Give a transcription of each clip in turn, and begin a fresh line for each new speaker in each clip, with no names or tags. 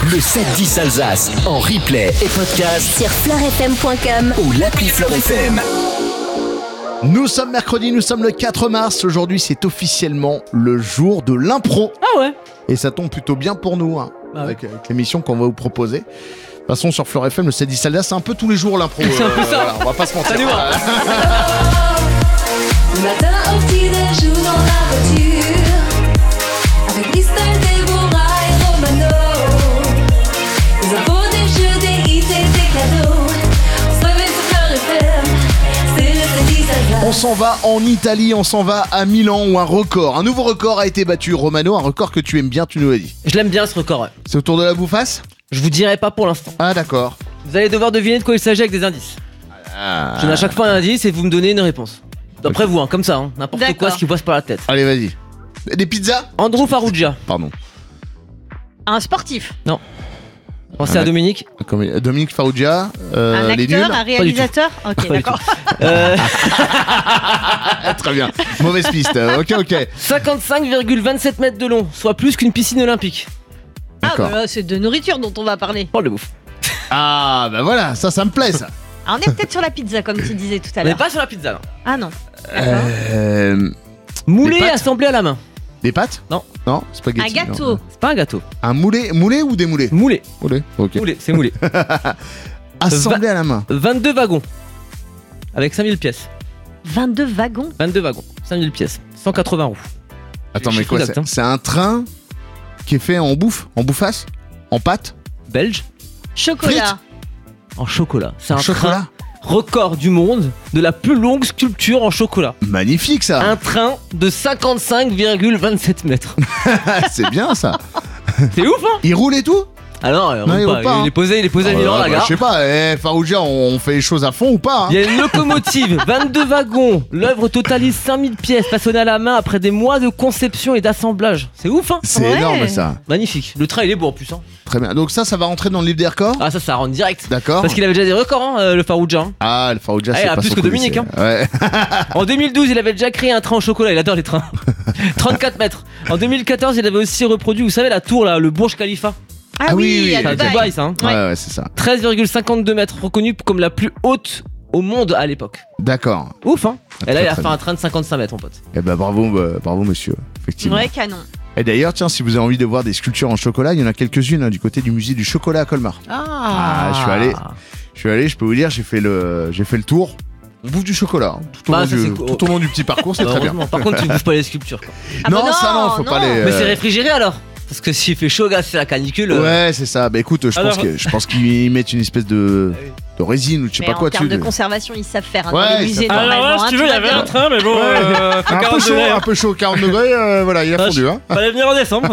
Le 7-10 Alsace en replay et podcast
sur fleurfm.com
ou l'appli Fleur FM.
Nous sommes mercredi, nous sommes le 4 mars. Aujourd'hui, c'est officiellement le jour de l'impro.
Ah ouais.
Et ça tombe plutôt bien pour nous, hein, avec l'émission qu'on va vous proposer. De toute façon, sur Fleur FM, le 7-10 Alsace, c'est un peu tous les jours l'impro.
C'est un peu ça.
Voilà, on va pas se mentir.
Salut, moi.
Matin au petit-déj ou dans la voiture, avec Mystère, Déborah et Romano. Des infos, des jeux, des hits et des cadeaux. On se réveille sur Fleur FM, c'est le 7-10 Alsace.
On s'en va en Italie, on s'en va à Milan où un record, un nouveau record a été battu. Romano, un record que tu aimes bien, tu nous l'as dit.
Je l'aime bien ce record. Ouais.
C'est autour de la bouffasse ?
Je vous dirai pas pour l'instant.
Ah d'accord.
Vous allez devoir deviner de quoi il s'agit avec des indices. Je donne à chaque fois un indice et vous me donnez une réponse. D'après vous, hein, comme ça, hein, n'importe
D'accord.
quoi, ce qui passe par la tête.
Allez, vas-y. Des pizzas ?
Andrew Farrugia.
Pardon.
Un sportif,
Pensez à Dominique.
Dominique Farrugia,
un
les
acteur,
nuls.
un réalisateur. Ok,
Pas du
d'accord.
Très bien. Mauvaise piste. Ok.
55,27 mètres de long, soit plus qu'une piscine olympique.
Ah,
D'accord.
bah là, c'est de nourriture dont on va parler.
Parle de bouffe.
Ah, bah voilà, ça me plaît ça.
Ah, on est peut-être sur la pizza, comme tu disais tout à
On n'est
l'heure.
pas sur la pizza là.
Ah non.
Moulé
pâtes
assemblé à la main.
Des pâtes ?
Non.
Non, spaghetti.
Un gâteau.
non.
C'est pas un gâteau.
Un moulé ou démoulé ?
Moulé.
Moulé, ok.
Moulé, c'est moulé.
Assemblé à la main.
22 wagons. Avec 5000 pièces.
22 wagons.
22 wagons. 5000 pièces. 180 roues.
Attends,
Les
mais
chiffres
quoi
exacts, hein.
c'est un train qui est fait en bouffasse ? En pâte ?
Belge.
Chocolat.
En chocolat. C'est un
chocolat
train record du monde de la plus longue sculpture en chocolat.
Magnifique ça.
Un train de 55,27 mètres.
C'est bien ça.
C'est ouf, hein?
Il roule et tout ?
Alors,
Non, il roule pas, hein.
il est posé à Milan, la
Je
gare.
sais pas, Farrugia, on fait les choses à fond ou pas, hein?
Il y a une locomotive, 22 wagons. L'œuvre totalise 5000 pièces façonnées à la main après des mois de conception et d'assemblage. C'est ouf, hein?
C'est
Ouais.
énorme ça.
Magnifique. Le train, il est beau en plus, hein.
Très bien. Donc ça va rentrer dans le livre des records ?
Ah, ça rentre direct.
D'accord.
Parce qu'il avait déjà des records, hein, le Farrugia. Hein.
Ah, le Farrugia,
Ah,
c'est
il a
pas
plus
son
que
coup
Dominique,
d'essai. Ouais.
En 2012, il avait déjà créé un train au chocolat. Il adore les trains. 34 mètres. En 2014, il avait aussi reproduit, vous savez, la tour, là, le Burj Khalifa.
Ah oui, à
C'est à
Dubaï.
Dubaï, ça. Hein.
Ouais, c'est ça.
13,52 mètres, reconnue comme la plus haute au monde à l'époque.
D'accord.
Ouf, hein? Et là,
Très,
il a
très
fait un train de 55 mètres, mon pote.
Eh ben bravo monsieur, effectivement.
Ouais, canon.
Et d'ailleurs, tiens, si vous avez envie de voir des sculptures en chocolat, il y en a quelques-unes, hein, du côté du musée du chocolat à Colmar.
Ah.
Je suis allé, je peux vous dire, j'ai fait le tour. On bouffe du chocolat, hein, tout
Bah, ça, c'est cool.
au long du petit parcours, c'est très bien.
Heureusement. Par contre, tu ne bouffes pas les sculptures. Quoi.
Ah bah non,
ça non, faut pas les.
Mais c'est réfrigéré alors? Parce que s'il fait chaud, gars, c'est la canicule.
Ouais, c'est ça. Bah écoute, je pense qu'ils mettent une espèce de résine ou je sais
Mais
pas quoi
en termes
dessus.
de conservation, ils savent faire. Hein,
Ouais,
dans les
ils
musées,
savent faire.
normalement.
si tu veux, il y avait un train, mais bon.
Un peu chaud, 40 degrés, voilà, il a fondu. Hein.
Fallait venir en décembre.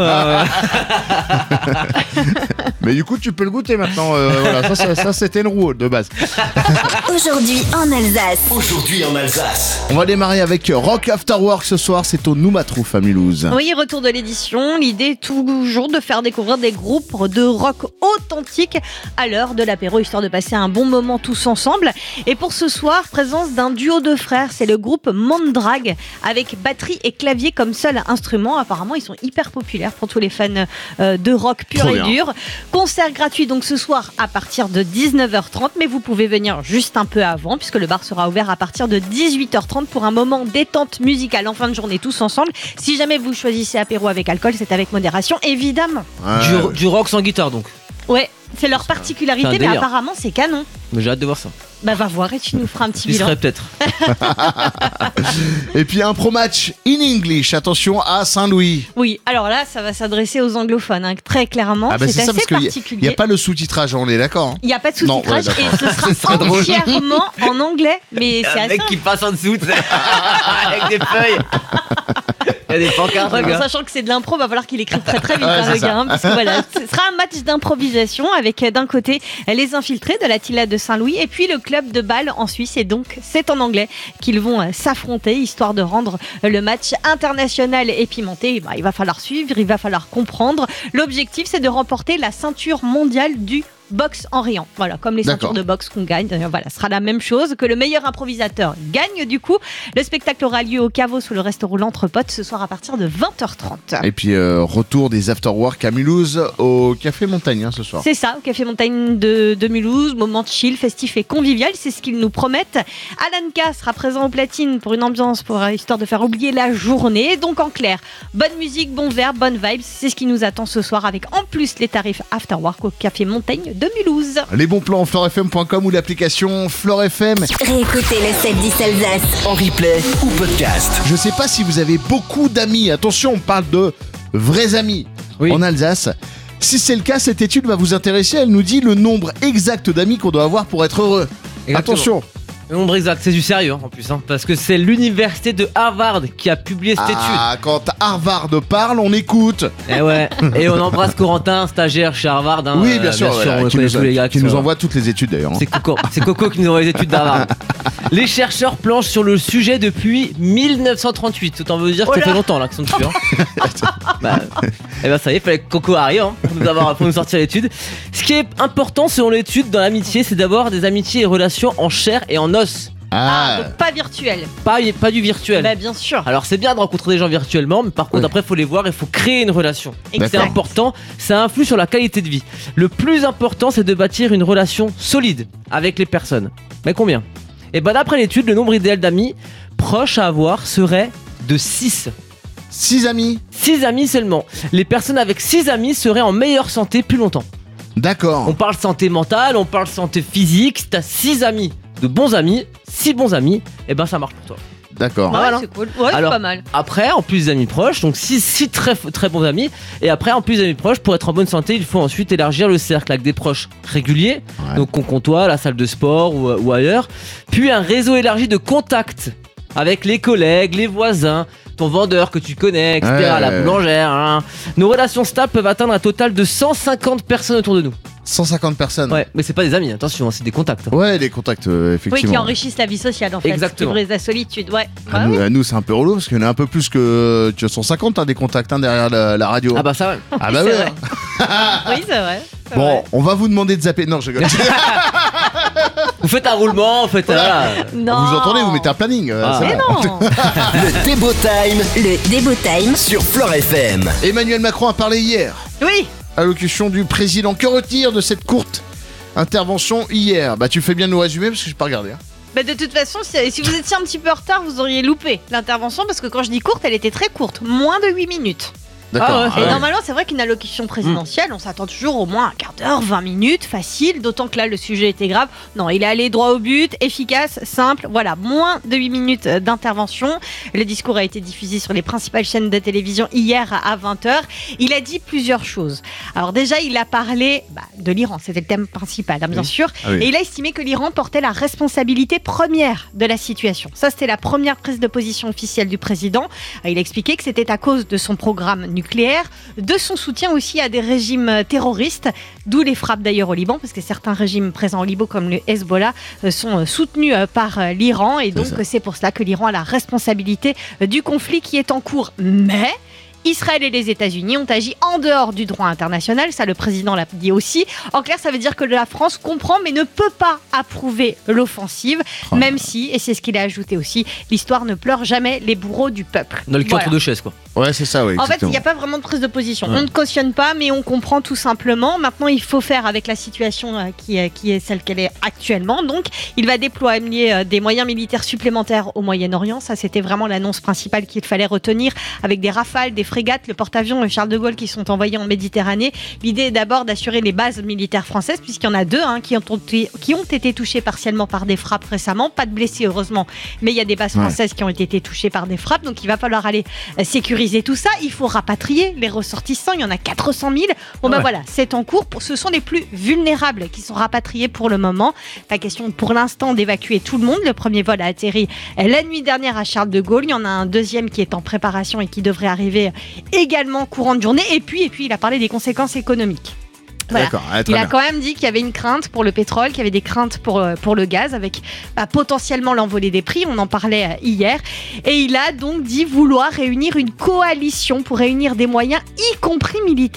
Mais du coup, tu peux le goûter maintenant. Voilà, ça c'était une roue de base.
Aujourd'hui en Alsace.
Aujourd'hui en Alsace.
On va démarrer avec Rock After Work ce soir. C'est au Noumatrouf à Mulhouse.
Oui, retour de l'édition. L'idée est toujours de faire découvrir des groupes de rock authentiques à l'heure de l'apéro, histoire de passer un bon moment tous ensemble. Et pour ce soir, présence d'un duo de frères, c'est le groupe Mandrag, avec batterie et clavier comme seul instrument. Apparemment, ils sont hyper populaires pour tous les fans de rock pur
Trop
et
bien.
dur. Concert gratuit donc ce soir à partir de 19h30, mais vous pouvez venir juste un peu avant, puisque le bar sera ouvert à partir de 18h30 pour un moment détente musicale en fin de journée tous ensemble. Si jamais vous choisissez apéro avec alcool, c'est avec modération, évidemment.
Ouais.
Du rock sans guitare, donc.
Ouais, c'est leur
C'est
particularité,
un
mais
délire.
apparemment c'est canon.
Mais j'ai hâte de voir ça.
Bah va voir et tu nous feras un petit
Il
bilan.
serait peut-être.
Et puis un pro match in English. Attention à Saint-Louis.
Oui, alors là, ça va s'adresser aux anglophones, hein, très clairement.
Ah bah
c'est
c'est ça
assez
parce qu'il
particulier.
n'y a pas le sous-titrage, on est d'accord. Hein.
Il n'y a pas de
Non,
sous-titrage
ouais,
et ce
Ce
sera
serait drôle.
entièrement en anglais, mais c'est assez.
qui passe en dessous, avec des feuilles. Il y a des pancartes,
Ouais,
les
bon,
gars.
sachant que c'est de l'impro, va falloir qu'il écrive très très vite,
Ouais,
hein,
c'est
le
ça.
gars, hein, parce que voilà, ce sera un match d'improvisation avec d'un côté les infiltrés de la Tilla de Saint-Louis et puis le club de Bâle en Suisse, et donc c'est en anglais qu'ils vont s'affronter, histoire de rendre le match international épimenté. Il va falloir suivre, il va falloir comprendre. L'objectif, c'est de remporter la ceinture mondiale du boxe en riant. Voilà, comme les
D'accord.
ceintures de boxe qu'on gagne. Voilà, ce sera la même chose, que le meilleur improvisateur gagne du coup. Le spectacle aura lieu au Caveau sous le restaurant L'Entrepote ce soir à partir de 20h30.
Et puis retour des afterwork à Mulhouse au Café Montagne ce soir.
C'est ça, au Café Montagne de Mulhouse, moment chill, festif et convivial, c'est ce qu'ils nous promettent. Alan K sera présent au platine pour une ambiance, histoire de faire oublier la journée. Donc en clair, bonne musique, bon verbe, bonne vibes, c'est ce qui nous attend ce soir avec en plus les tarifs afterwork au Café Montagne de Mulhouse.
Les bons plans florefm.com ou l'application Flore FM.
Réécoutez le 7-10 Alsace.
En replay ou podcast.
Je sais pas si vous avez beaucoup d'amis. Attention, on parle de vrais amis en Alsace. Si c'est le cas, cette étude va vous intéresser. Elle nous dit le nombre exact d'amis qu'on doit avoir pour être heureux.
Exactement.
Attention.
Le nombre exact, c'est du sérieux en plus, parce que c'est l'université de Harvard qui a publié cette étude.
Quand Harvard parle, on écoute.
Et ouais, et on embrasse Corentin, stagiaire chez Harvard.
Oui, bien sûr. Voilà,
on
qui
connaît tous les gars
qui nous envoie toutes les études d'ailleurs.
C'est Coco qui nous envoie les études d'Harvard. Les chercheurs planchent sur le sujet depuis 1938. Autant veut dire que ça fait longtemps là qu'ils sont dessus. Et ben ça y est, fallait que Coco arrive pour nous sortir l'étude. Ce qui est important selon l'étude dans l'amitié, c'est d'avoir des amitiés et relations en chair et en os.
Donc pas virtuel.
Pas du virtuel.
Bah bien sûr.
Alors c'est bien de rencontrer des gens virtuellement, mais par contre après il faut les voir, il faut créer une relation.
Exact.
C'est important, ça influe sur la qualité de vie. Le plus important c'est de bâtir une relation solide avec les personnes. Mais combien ? Et ben d'après l'étude, le nombre idéal d'amis proches à avoir serait de 6.
6 amis.
6 amis seulement. Les personnes avec 6 amis seraient en meilleure santé plus longtemps.
D'accord.
On parle santé mentale, on parle santé physique. Si t'as 6 amis, de bons amis, 6 bons amis, et ben ça marche pour toi.
D'accord.
Ouais,
Voilà.
c'est cool. Ouais,
Alors,
c'est pas mal.
Après, en plus des amis proches, donc 6 très, très bons amis. Et après, en plus des amis proches, pour être en bonne santé, il faut ensuite élargir le cercle avec des proches réguliers,
Ouais.
donc qu'on comptoie, la salle de sport ou ailleurs. Puis un réseau élargi de contacts avec les collègues, les voisins, ton vendeur que tu connais, etc.,
Ouais.
la boulangère. Hein. Nos relations stables peuvent atteindre un total de 150 personnes autour de nous.
150 personnes.
Ouais, mais c'est pas des amis, attention, c'est des contacts. hein.
Ouais, des contacts,
Oui,
effectivement.
qui enrichissent la vie sociale en fait.
Exactement.
Qui brise la solitude. Ouais.
À nous, à nous, c'est un peu relou parce qu'il y en a un peu plus que 150 des contacts derrière la radio.
Ah bah ça, ouais.
Ah bah
c'est
ouais.
vrai. Oui, c'est vrai. c'est
Bon,
vrai.
on va vous demander de zapper. Non, je rigole.
Vous faites un roulement, vous faites. Voilà.
Non.
Vous entendez, vous mettez un planning.
Ah.
c'est
Mais
bon.
non.
Le Débo Time
Le Débo Time.
sur Flore FM.
Emmanuel Macron a parlé hier.
Oui.
Allocution du président. Que retire de cette courte intervention hier? Bah, tu fais bien de nous résumer parce que je n'ai pas regardé. Hein.
Bah de toute façon, si vous étiez un petit peu en retard, vous auriez loupé l'intervention parce que quand je dis courte, elle était très courte, moins de 8 minutes.
D'accord.
Ah
Et
ouais.
normalement, c'est vrai qu'une allocution présidentielle, on s'attend toujours au moins un quart d'heure, 20 minutes, facile, d'autant que là, le sujet était grave. Non, il est allé droit au but, efficace, simple. Voilà, moins de 8 minutes d'intervention. Le discours a été diffusé sur les principales chaînes de télévision hier à 20h. Il a dit plusieurs choses. Alors déjà, il a parlé de l'Iran, c'était le thème principal, hein, bien sûr.
Ah oui.
Et il a estimé que l'Iran portait la responsabilité première de la situation. Ça, c'était la première prise de position officielle du président. Il a expliqué que c'était à cause de son programme nucléaire, de son soutien aussi à des régimes terroristes, d'où les frappes d'ailleurs au Liban, parce que certains régimes présents au Liban, comme le Hezbollah, sont soutenus par l'Iran. Et donc, c'est pour cela que l'Iran a la responsabilité du conflit qui est en cours. Mais Israël et les États-Unis ont agi en dehors du droit international, ça le président l'a dit aussi. En clair, ça veut dire que la France comprend mais ne peut pas approuver l'offensive, même si, et c'est ce qu'il a ajouté aussi, l'histoire ne pleure jamais les bourreaux du peuple.
Dans le cul entre deux chaises, quoi.
Ouais, c'est ça, oui.
En fait, il
exactement.
n'y a pas vraiment de prise de position.
Ouais.
On ne cautionne pas, mais on comprend tout simplement. Maintenant, il faut faire avec la situation qui est celle qu'elle est actuellement. Donc, il va déployer des moyens militaires supplémentaires au Moyen-Orient. Ça, c'était vraiment l'annonce principale qu'il fallait retenir, avec des Rafales, des frégates, le porte-avions Charles de Gaulle qui sont envoyés en Méditerranée. L'idée est d'abord d'assurer les bases militaires françaises, puisqu'il y en a 2 qui ont été touchées partiellement par des frappes récemment. Pas de blessés, heureusement, mais il y a des bases françaises qui ont été touchées par des frappes. Donc, il va falloir aller sécuriser tout ça. Il faut rapatrier les ressortissants. Il y en a 400 000. Bon, voilà, c'est en cours. Ce sont les plus vulnérables qui sont rapatriés pour le moment. Pas question pour l'instant d'évacuer tout le monde. Le premier vol a atterri la nuit dernière à Charles de Gaulle. Il y en a un deuxième qui est en préparation et qui devrait arriver également courant de journée. Et puis, il a parlé des conséquences économiques. Voilà.
D'accord, ouais, très
Il a
bien.
quand même dit qu'il y avait une crainte pour le pétrole, qu'il y avait des craintes pour le gaz, avec potentiellement l'envolée des prix, on en parlait hier. Et il a donc dit vouloir réunir une coalition pour réunir des moyens, y compris militaires,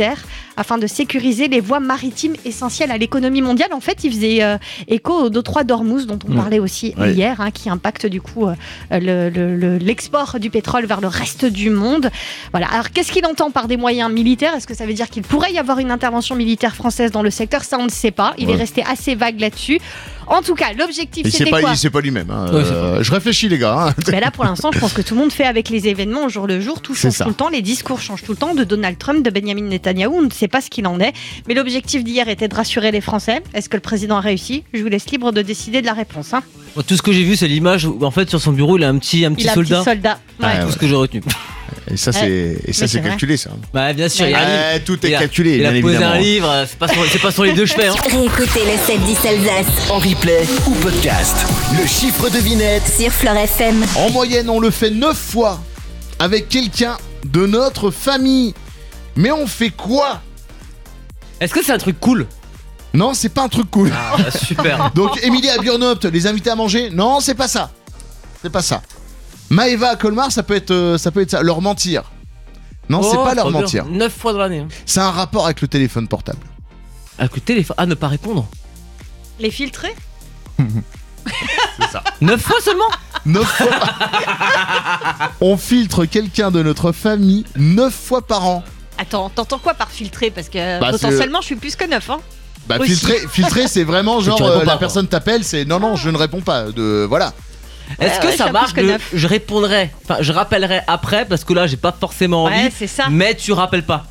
afin de sécuriser les voies maritimes essentielles à l'économie mondiale. En fait, il faisait écho au détroit d'Ormuz dont on parlait aussi hier, qui impacte du coup l'export du pétrole vers le reste du monde. Voilà. Alors, qu'est-ce qu'il entend par des moyens militaires ? Est-ce que ça veut dire qu'il pourrait y avoir une intervention militaire française dans le secteur ? Ça, on ne sait pas. Il est resté assez vague là-dessus. En tout cas, l'objectif, c'était quoi ?
C'est pas lui-même. Je réfléchis, les gars.
Ben là, pour l'instant, je pense que tout le monde fait avec les événements au jour le jour. Tout change tout le temps. Les discours changent tout le temps. De Donald Trump, de Benjamin Netanyahou, on ne sait pas ce qu'il en est. Mais l'objectif d'hier était de rassurer les Français. Est-ce que le président a réussi ? Je vous laisse libre de décider de la réponse.
Tout ce que j'ai vu, c'est l'image où, en fait, sur son bureau, il a un petit soldat.
Un petit soldat. Ouais.
Tout ce que j'ai retenu.
Et ça, c'est calculé, ça.
Bah, bien sûr, il y a un livre.
Tout est calculé,
il
bien
a posé
évidemment.
un livre, c'est pas son livre de chevet.
Réécoutez le 7-10 Alsace
En replay ou podcast. Le chiffre devinette.
sur Fleur FM.
En moyenne, on le fait 9 fois avec quelqu'un de notre famille. Mais on fait quoi ?
Est-ce que c'est un truc cool ?
Non, c'est pas un truc cool.
Ah, super.
Donc, Émilie à Burnopt, les invités à manger ? Non, c'est pas ça. C'est pas ça. Maëva à Colmar, ça peut être ça. Leur mentir. Non, c'est pas leur mentir.
9 fois dans l'année.
C'est un rapport avec le téléphone portable.
Avec le téléphone. Ah, ne pas répondre.
Les filtrés ?
C'est ça.
9 fois seulement ?
9 fois. On filtre quelqu'un de notre famille 9 fois par an.
Attends, t'entends quoi par filtrer ? Parce que
Bah,
potentiellement, je suis plus que 9.
Bah,
Aussi.
filtrer, c'est vraiment genre
tu réponds pas,
la
quoi.
personne t'appelle, c'est non, je ne réponds pas. Voilà.
Est-ce que
ouais,
ça
je
marche
suis plus que
de, je répondrai, enfin je rappellerai après parce que là j'ai pas forcément envie,
Ouais, c'est ça.
mais tu rappelles pas.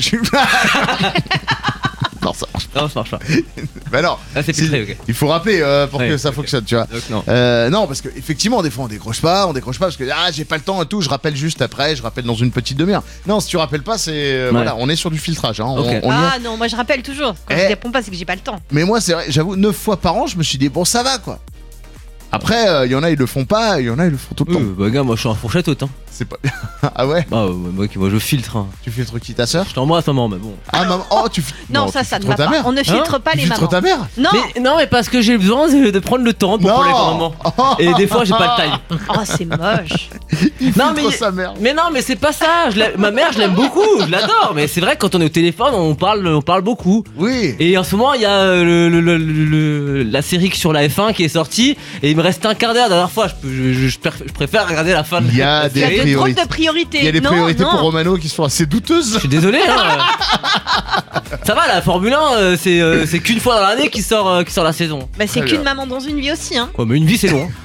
Non, ça marche
Non, ça marche pas.
pas. Bah non.
Ah, c'est filtré, ok.
Il faut rappeler pour
Ouais,
que ça
ok.
fonctionne, tu vois.
Donc non.
Non, parce qu'effectivement, des fois on décroche pas parce que j'ai pas le temps et tout, je rappelle juste après, je rappelle dans une petite demi-heure. Non, si tu rappelles pas, c'est voilà, on est sur du filtrage. Hein,
Ok.
on y est.
Ah non, moi je rappelle toujours. Quand je réponds pas, c'est que j'ai pas le temps.
Mais moi, c'est vrai, j'avoue, 9 fois par an, je me suis dit, bon, ça va quoi. Après, il y en a, ils le font pas, il y en a, ils le font tout le temps.
Bah gars, moi je suis un fourchette haute. Hein.
C'est pas. Ah ouais?
Bah moi je filtre. Hein.
Tu filtres qui, ta sœur?
Je t'embrasse maman, mais bon.
Ah maman, oh tu
Non,
tu
ça ne
filtres
va
ta
pas.
mère.
On ne filtre pas
Tu
les
filtres
mamans.
ta mère?
Non.
Mais parce que j'ai besoin de prendre le temps pour parler pour maman. Et des fois j'ai pas le time.
Oh, c'est moche.
Il
Non,
filtre
mais-
sa mère.
Mais non, mais c'est pas ça. Ma mère, je l'aime beaucoup, je l'adore. Mais c'est vrai que quand on est au téléphone, on parle beaucoup.
Oui.
Et en ce moment, il y a la série sur la F1 qui est sortie. Et il me reste un quart d'heure. La dernière fois, je préfère regarder la fin de
Il y a
la
des
Il y a
série.
de trop
priorités.
de priorités.
Il y a des
Non,
priorités
non.
pour Romano qui sont assez douteuses.
Je suis désolé. Hein. Ça va, la Formule 1, c'est qu'une fois dans l'année qui sort la saison.
Bah, c'est
Très
qu'une
bien.
maman dans une vie aussi. Hein.
Ouais, mais une vie, c'est long.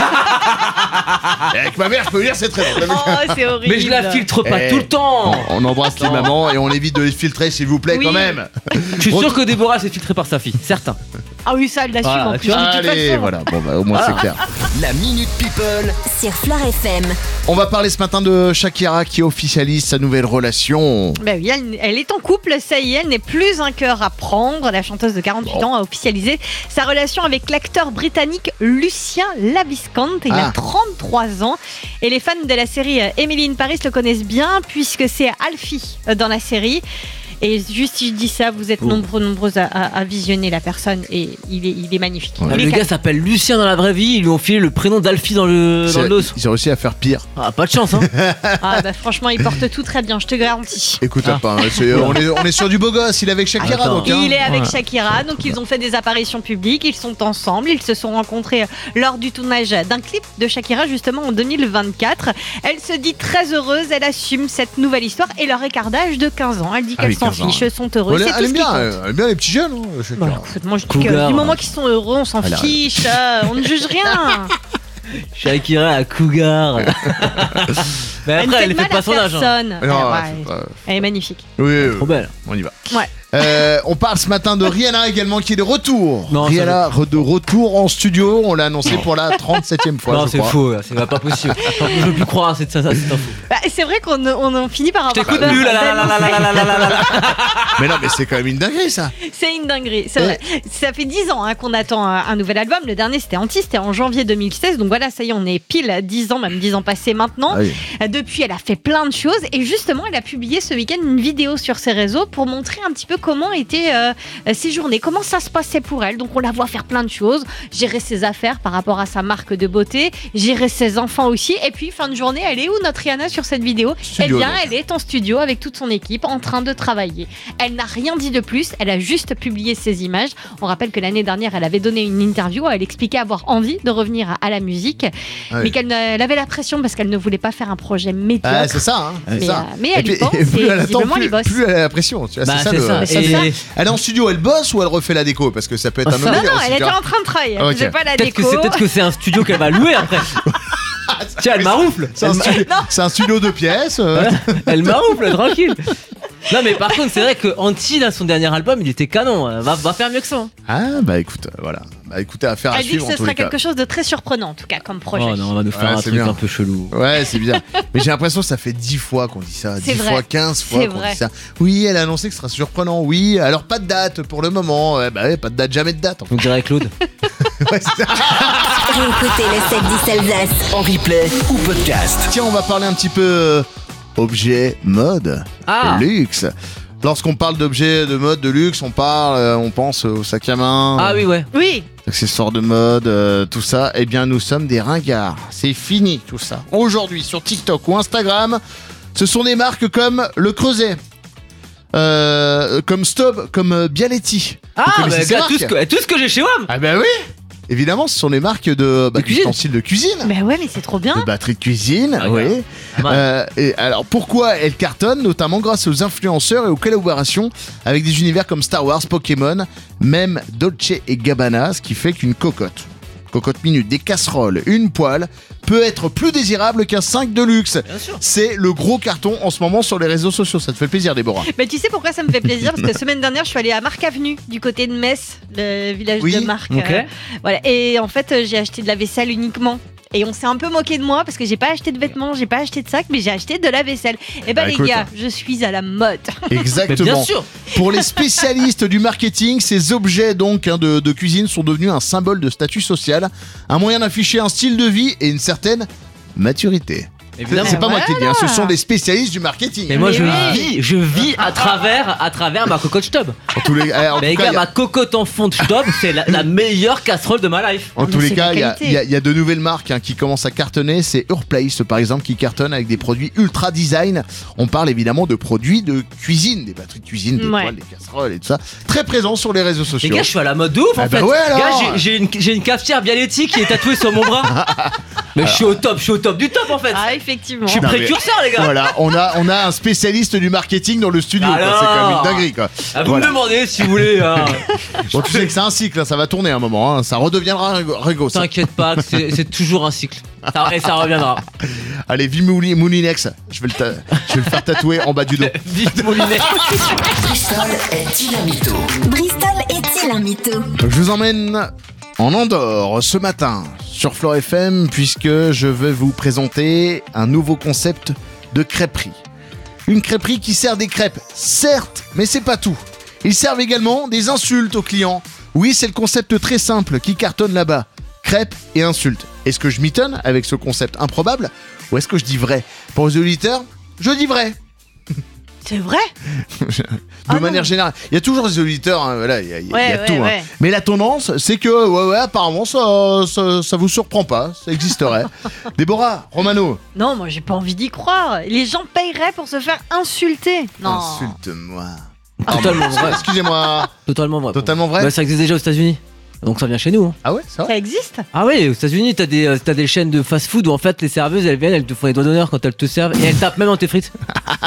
Et avec ma mère, je peux vous dire, c'est très long.
Oh, c'est horrible.
Mais je la filtre pas
Eh.
tout le temps.
On embrasse les mamans et on évite de les filtrer, s'il vous plaît,
Oui.
quand même.
Je suis sûr que Déborah s'est filtrée par sa fille, certain.
Ah oui, ça, elle l'assume
Voilà,
en
tu
plus.
vois.
de toute
Allez,
façon.
voilà. Bon, bah, au moins, c'est clair.
La Minute People.
sur Fleur FM.
On va parler ce matin de Shakira qui officialise sa nouvelle relation.
Bah oui, elle est en couple, ça y est, elle n'est plus un cœur à prendre. La chanteuse de 48 ans a officialisé sa relation avec l'acteur britannique Lucien Laviscante. Il a
Ah.
33 ans et les fans de la série Emily in Paris le connaissent bien puisque c'est Alfie dans la série. Et juste si je dis ça, vous êtes nombreux à visionner la personne et il est magnifique.
Ouais.
Il est
Le gars s'appelle Lucien dans la vraie vie, ils lui ont filé le prénom d'Alfie dans le dos.
Ils ont réussi à faire pire.
Ah, pas de chance, hein.
Ah bah franchement, il porte tout très bien, je te garantis.
Écoute,
Ah.
pas, on est sur du beau gosse. Il est avec Shakira,
Attends.
donc. Hein.
Il est avec
Ouais.
Shakira, donc ils ont fait des apparitions publiques, ils sont ensemble, ils se sont rencontrés lors du tournage d'un clip de Shakira justement en 2024. Elle se dit très heureuse, elle assume cette nouvelle histoire et leur écart d'âge de 15 ans. Elle dit
Ah
qu'elles
oui,
s'en
15 ans,
fichent, sont heureuses,
Elle
c'est tout
aime
ce qui
bien,
compte.
elle aime bien les petits jeunes, hein, Shakira.
Bah, écoute, moi je dis que
Cougar.
du moment qu'ils sont heureux, on s'en
Elle a
fiche, on ne juge rien.
Shakira à Cougar. Mais
Elle ne
après,
fait
elle
de
fait
mal
pas
à
son âge. hein.
personne.
Non,
Ouais,
c'est pas-
elle est magnifique.
Oui,
Trop belle.
on y va.
Ouais.
On parle ce matin de Rihanna également qui est de retour.
Non,
Rihanna de retour en studio. On l'a annoncé pour la 37e fois.
Non,
je
c'est
crois.
faux, là, c'est pas possible. Je peux plus croire à cette info.
Bah, c'est vrai qu'on en finit par avoir
T'écoutes
peur.
plus, là, là, là, là, là, là, là, là, là, là.
Mais non, mais c'est quand même une dinguerie ça.
C'est une dinguerie, c'est vrai. Ça fait 10 ans qu'on attend un nouvel album. Le dernier, c'était Anti, c'était en janvier 2016. Donc voilà, ça y est, on est pile 10 ans, même 10 ans passés maintenant.
Ah oui.
depuis, elle a fait plein de choses et justement, elle a publié ce week-end une vidéo sur ses réseaux pour montrer un petit peu comment étaient ses journées, comment ça se passait pour elle. Donc, on la voit faire plein de choses, gérer ses affaires par rapport à sa marque de beauté, gérer ses enfants aussi. Et puis, fin de journée, elle est où notre Rihanna sur cette vidéo ?
Studio,
Eh bien,
donc.
elle est en studio avec toute son équipe en train de travailler. Elle n'a rien dit de plus, elle a juste publié ses images. On rappelle que l'année dernière, elle avait donné une interview où elle expliquait avoir envie de revenir à la musique,
Ah oui.
mais elle avait la pression parce qu'elle ne voulait pas faire un projet médiocre.
Ah, c'est ça, hein. C'est
mais,
ça.
mais elle
Et
y
puis-
pense
et plus
et
elle attend,
visiblement elle y bosse.
plus elle a la pression. Tu vois,
Bah,
c'est ça,
c'est
le-
ça.
c'est
Et-
ça. Elle est en studio, elle bosse ou elle refait la déco ? Parce que ça peut être un
Ça-
homme.
Non,
libre
non,
aussi,
elle
tu
était
vois.
en train de travailler. Elle
Ok.
faisait pas la
Peut-être
déco.
que c'est un studio qu'elle va louer après. Tiens, elle maroufle.
C'est un studio- c'est un studio de pièces.
Elle maroufle, tranquille. Non, mais par contre, c'est vrai que Anti, là, son dernier album, il était canon. Va faire mieux que ça. Hein.
Ah, bah écoute, voilà. Bah écoutez, affaire à
Elle dit que
suivre en
ce
tous
sera
les cas.
quelque chose de très surprenant, en tout cas, comme projet.
Oh non, on va nous faire
Ouais,
un
c'est
truc
bien.
un peu chelou.
Ouais, c'est bien. Mais j'ai l'impression que ça fait 10 fois qu'on dit ça.
C'est
10
vrai.
fois, 15 fois
C'est
qu'on
vrai.
dit ça. Oui, elle a annoncé que ce sera surprenant. Oui, alors pas de date pour le moment. Ouais, bah ouais, pas de date, jamais de date. En fait.
Donc, dirait Claude.
Ouais, c'est ça.
Réécoutez le 7-10 Alsace.
En replay ou podcast.
Tiens, on va parler un petit peu objet mode,
Ah.
luxe. Lorsqu'on parle d'objets de mode, de luxe, on pense au sac à main,
Ah oui, ouais.
Oui,
accessoires de mode, tout ça. Eh bien, nous sommes des ringards. C'est fini tout ça. Aujourd'hui, sur TikTok ou Instagram, ce sont des marques comme Le Creuset, comme Stob, comme Bialetti. Vous
Ah,
connaissez
bah,
ces
gars,
marques
tout ce que j'ai chez WAM.
Ah ben oui. Évidemment, ce sont des marques de
cuisine.
d'ustensiles de cuisine.
mais ouais, mais c'est trop bien.
De batteries de cuisine,
Ah,
oui.
ouais.
Et alors pourquoi elles cartonnent, notamment grâce aux influenceurs et aux collaborations avec des univers comme Star Wars, Pokémon, même Dolce et Gabbana, ce qui fait qu'une cocotte minute, des casseroles, une poêle peut être plus désirable qu'un 5 de luxe.
Bien sûr.
C'est le gros carton en ce moment sur les réseaux sociaux. Ça te fait plaisir, Déborah?
Mais tu sais pourquoi ça me fait plaisir? Parce que semaine dernière, je suis allée à Marc Avenue, du côté de Metz, le village
Oui,
de Marc.
ok.
Voilà. Et en fait, j'ai acheté de la vaisselle uniquement. Et on s'est un peu moqué de moi parce que j'ai pas acheté de vêtements, j'ai pas acheté de sac, mais j'ai acheté de la vaisselle. Et
Bah,
les
écoute.
gars, je suis à la mode.
Mais
Exactement.
bien sûr.
Pour les spécialistes du marketing, ces objets donc de cuisine sont devenus un symbole de statut social, un moyen d'afficher un style de vie et une certaine maturité.
Évidemment.
C'est pas moi qui le dis, hein, ce
Voilà.
sont des spécialistes du marketing.
Mais moi,
Mais
je
oui.
vis à travers ma cocotte Stob.
En tous les, en
Mais les
tout cas,
gars,
il y a-
ma cocotte en fond de Stob, c'est la meilleure casserole de ma life.
en
Mais
tous les
c'est
cas,
de
il y a-
qualité.
il y, a- il y a de nouvelles marques qui commencent à cartonner. C'est Urplace, par exemple, qui cartonne avec des produits ultra design. On parle évidemment de produits de cuisine, des batteries de cuisine, des
Ouais.
poêles, des casseroles et tout ça. Très présent sur les réseaux
Les
sociaux.
gars, je suis à la mode de ouf
Ah
en
bah
fait.
ouais, alors.
Gars, j'ai une cafetière Bialetti qui est tatouée sur mon bras. Mais je suis au top du top en fait.
Ah, effectivement.
Je suis
Non, mais-
précurseur, les gars.
Voilà, on a un spécialiste du marketing dans le studio. quoi.
Alors.
C'est quand même une dinguerie, quoi.
Ah, vous
Voilà.
me demandez si vous voulez. Hein.
Bon, tu sais que c'est un cycle, hein, ça va tourner un moment. hein. Ça redeviendra Rego. ça.
T'inquiète pas, que c'est toujours un cycle. Et ça reviendra.
Allez, Moulinex, je vais le faire tatouer en bas du dos.
Vive Moulinet.
Bristol est Dynamito.
Bristol est-il un mytho?
Je vous emmène en Andorre ce matin sur Flore FM puisque je vais vous présenter un nouveau concept de crêperie. Une crêperie qui sert des crêpes, certes, mais c'est pas tout. Ils servent également des insultes aux clients. Oui, c'est le concept très simple qui cartonne là-bas. Crêpes et insultes. Est-ce que je mitonne avec ce concept improbable ou est-ce que je dis vrai? Pour les auditeurs, je dis vrai.
C'est vrai?
De manière générale, il y a toujours des auditeurs, hein, voilà, il y a
Ouais,
tout.
ouais,
hein.
ouais.
Mais la tendance, c'est que, ouais, apparemment, ça vous surprend pas, ça existerait. Déborah, Romano,
Non, moi j'ai pas envie d'y croire. Les gens paieraient pour se faire insulter. Non.
insulte-moi.
Totalement vrai.
Excusez-moi,
Totalement vrai.
totalement vrai.
Bah, ça existe déjà aux États-Unis. Donc ça vient chez nous. Hein.
Ah ouais, ça va.
Ça existe?
Ah oui, aux États-Unis, t'as des chaînes de fast-food où en fait les serveuses elles viennent, elles te font les doigts d'honneur quand elles te servent et elles tapent même dans tes frites.